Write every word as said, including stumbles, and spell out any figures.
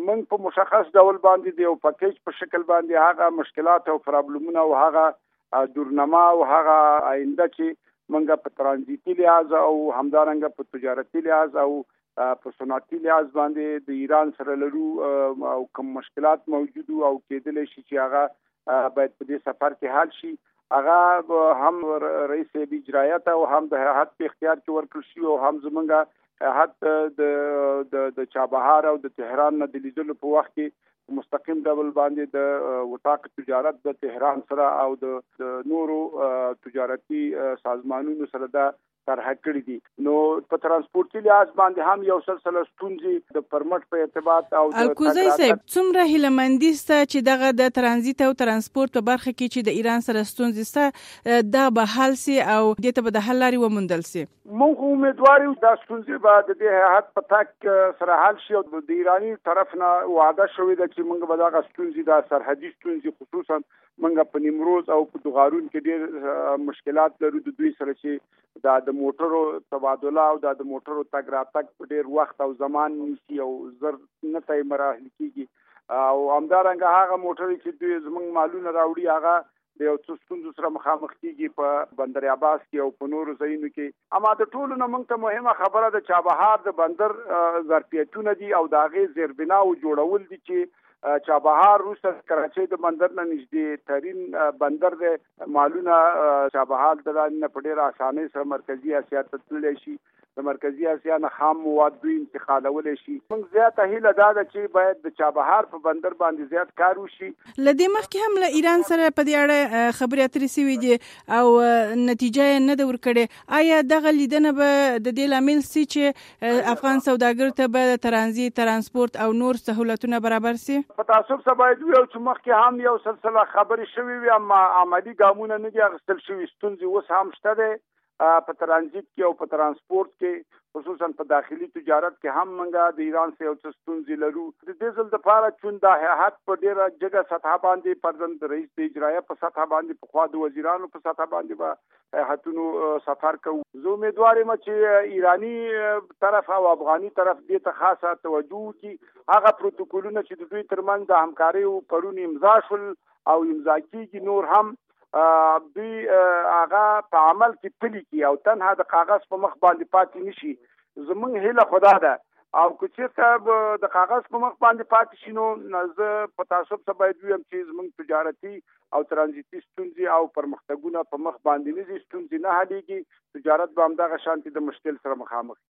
موږ په مشخص ډول باندې د یو پکیج په شکل باندې هغه مشکلات او پرابلمونه او هغه دورنما او هغه آینده چې موږ په ترانزیتي لحاظ او همدارنګه په تجارتي لحاظ او په صنعتي لحاظ باندې د ایران سره لرو او کوم مشکلات موجود او کېدلی شي چې هغه باید په دې سفر کې حل شي. هغه هم رئیس اجرایت او هم د هیئت په اختیار کې ورکړل شي او هم زمونږ هیئت د د چابهار او د تهران نه د لیدلو په وخت کې مستقیم ډول باندې د وثاق تجارت د تهران سره او د نورو تجارتي سازمانونو سره د طرح کړی دي. نو په ترانسپورتي لحاظ باندې هم یو سلسله ستونزې د پرمټ په ارتباط او د الکوزی صاحب څومره هیلهمندي سته چې دغه د ترانزیت او ترانسپورت په برخه کې چې د ایران سره ستونزې سته دا به حل سي او دې ته به د حل لارې وموندل سي؟ موږ امیدوار یو دا ستونزې به د دې هیئت په تک سره حل شي او د ایراني طرف نه وعده شوې ده چې موږ به دغه ستونزې د سرحدي ستونزې خصوصا موږ په نیمروز او په دغارون کې ډېر مشکلات لرو د دوی سره چې دا د موټرو تبادله او د موټرو تګ راتګ په ډېر وخت او زمان نیسي او زر نه تای مراحل کېږي او همدارنګه هغه موټرې چې دوی زموږ مالونه راوړي هغه د یو څه ستونزو سره مخامخ کېږي په بندر عباس کې او په نورو ځایونو کې. اما د ټولو نه موږ ته مهمه خبره د چابهار د بندر ظرفیتونه دي او د هغې زیربنا او جوړول دي چې چابهار روسه کراچۍ د بندر نه نږدې ترين بندر دی. مالونه چابهار د نه په ډېره اسانۍ سره مرکزی اسیا ته تللی شي، د مرکزی اسیا نه خام مواد دوی انتقالولی شي. موږ زیاته هیله دا ده چې باید د چابهار په بندر باندې زیات کار وشي. له دې مخکې هم له ایران سره په دې اړه خبرې اترې سوي دي او نتیجه یې نه ده ورکړې. آیا دغه لیدنه به د دې لامل سي چې افغان سوداګرو ته به ترانزیت، ترانسپورت او نور سهولتونه برابر سي؟ په تعصب سره باید ویو چې مخکې هم یو سلسله خبرې شوې وي اما عملي ګامونه نه دي اخیستل شوي. ستونزې اوس هم شته دی په ترانزیت کې او په ترانسپورت کې، خصوصا په داخلي تجارت کې هم موږ د ایران سره یو څه ستونزې لرو. د دې ځل دپاره چون دا هیئت په ډېره جګه سطحه باندې پرځن د رئیس د اجرایه په سطحه باندې پخوا د وزیرانو په سطحه باندې به هیئتونو سفر کوو. زه امیدوار یم چې ایراني طرف او افغاني طرف دې ته خاصه توجه وکړي. هغه پروتوکولونه چې د دوی ترمنځ د همکارۍ پرون امضا شول او امضا کېږي نور هم دوی هغه په عمل کې پلي کړي او تنها د کاغذ په مخ باندې پاتې نشي. زموږ هیله خدا ده او که چېرته د کاغذ په مخ باندې پاتې شي نو زه په تعصب سره باید ویم چې زموږ تجارتي او ترانزیتي ستونزې او پرمختګونه په مخ باندې نه ځي، ستونزې نه حلېږي، تجارت به همدغه شانتې د مشکل سره مخامخ.